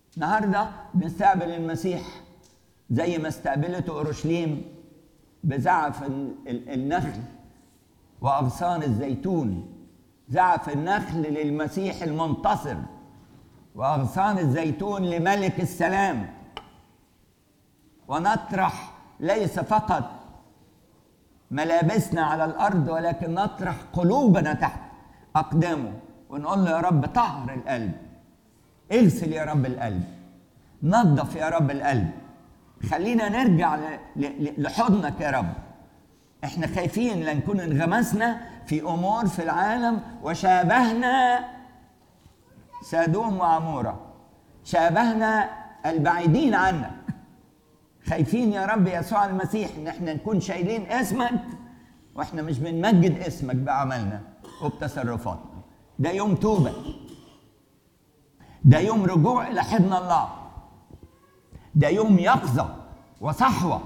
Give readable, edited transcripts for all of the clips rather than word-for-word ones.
النهارده بنستقبل المسيح زي ما استقبلته اورشليم بزعف النخل واغصان الزيتون. زعف النخل للمسيح المنتصر، واغصان الزيتون لملك السلام. ونطرح ليس فقط ملابسنا على الارض، ولكن نطرح قلوبنا تحت اقدامه ونقول له يا رب طهر القلب، اغسل يا رب القلب، نظف يا رب القلب، خلينا نرجع لحضنك يا رب. احنا خايفين لنكون انغمسنا في امور في العالم وشابهنا سادوم وعمورة، شابهنا البعيدين عنك. خايفين يا رب يسوع المسيح ان احنا نكون شايلين اسمك واحنا مش بنمجد اسمك بعملنا وبتصرفاتنا. ده يوم توبة، ده يوم رجوع الى حضن الله، ده يوم يقظة وصحوة.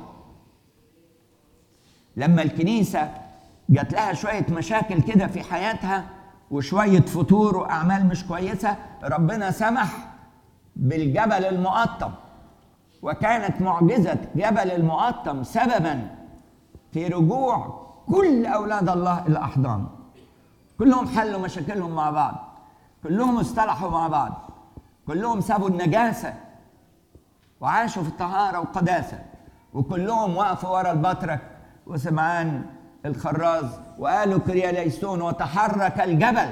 لما الكنيسة جات لها شوية مشاكل كده في حياتها وشوية فتور وأعمال مش كويسة، ربنا سمح بالجبل المقطم، وكانت معجزة جبل المقطم سببا في رجوع كل أولاد الله إلى أحضان. كلهم حلوا مشاكلهم مع بعض، كلهم اصطلحوا مع بعض، كلهم سابوا النجاسة وعاشوا في الطهارة والقداسة، وكلهم وقفوا ورا البطرك وسمعان الخراز وقالوا كرياليسون، وتحرك الجبل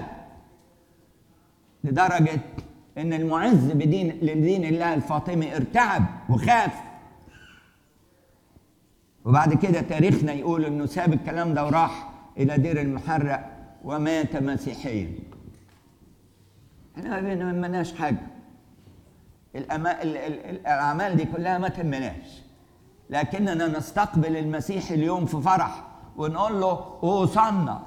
لدرجة ان المعز لدين الله الفاطمي ارتعب وخاف. وبعد كده تاريخنا يقول انه ساب الكلام ده وراح الى دير المحرق ومات مسيحيا. احنا ما بنمناش حاجة، الاعمال دي كلها ما تهمناش، لكننا نستقبل المسيح اليوم في فرح ونقول له اوصلنا،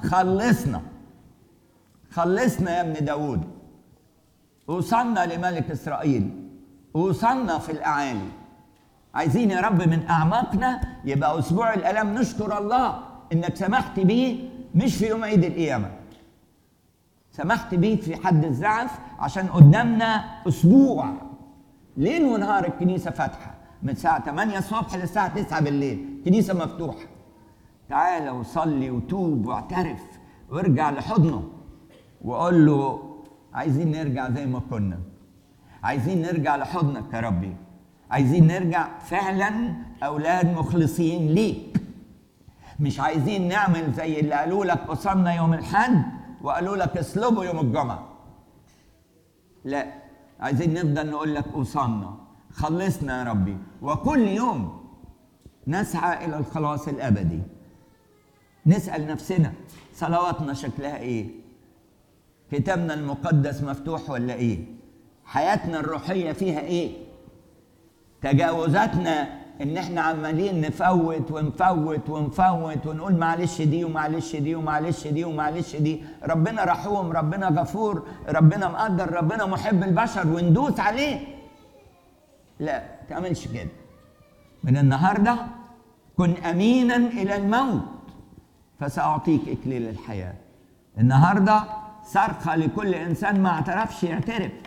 خلصنا يا ابن داود، اوصلنا لملك اسرائيل، اوصلنا في الاعالي. عايزين يا رب من اعماقنا يبقى اسبوع الالام نشكر الله انك سمحت بيه، مش في يوم عيد القيامه، سمحت بيه في حد الزعف عشان قدامنا اسبوع ليل ونهار الكنيسه فاتحه من الساعه 8 الصبح للساعه 9 بالليل، كنيسه مفتوحه. تعال وصلي وتوب واعترف وارجع لحضنه وقول له عايزين نرجع زي ما كنا، عايزين نرجع لحضنك يا ربي، عايزين نرجع فعلا اولاد مخلصين ليك، مش عايزين نعمل زي اللي قالوا لك وصلنا يوم الحد وقالوا لك اصلبوا يوم الجمعه. لا، عايزين نفضل نقول لك وصلنا، خلصنا يا ربي، وكل يوم نسعى الى الخلاص الابدي. نسال نفسنا صلواتنا شكلها ايه؟ كتابنا المقدس مفتوح ولا ايه؟ حياتنا الروحيه فيها ايه؟ تجاوزاتنا ان احنا عمالين نفوت ونقول معلش دي ومعلش دي ومعلش دي ومعلش دي. ربنا رحوم، ربنا غفور، ربنا مقدر، ربنا محب البشر وندوس عليه. لا، تعملش كده. من النهارده كن امينا الى الموت فساعطيك اكليل الحياه. النهارده صرخه لكل انسان ما اعترفش يعترف.